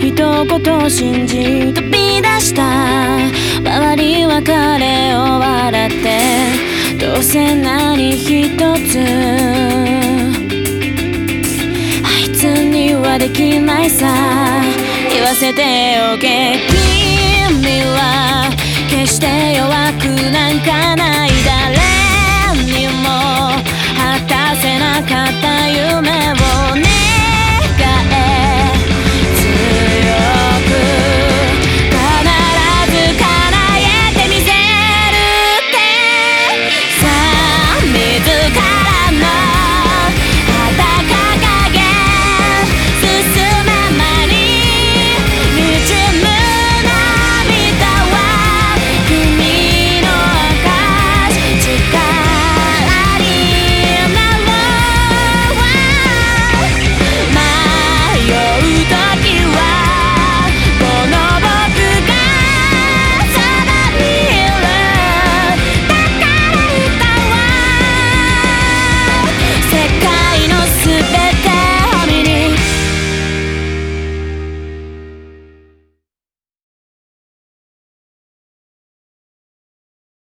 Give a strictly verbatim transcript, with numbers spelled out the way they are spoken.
一言信じ飛び出した。周りは彼を笑って、どうせ何一つあいつにはできないさ。言わせておけ、君は決して弱くなんかない。誰にも果たせなかった夢を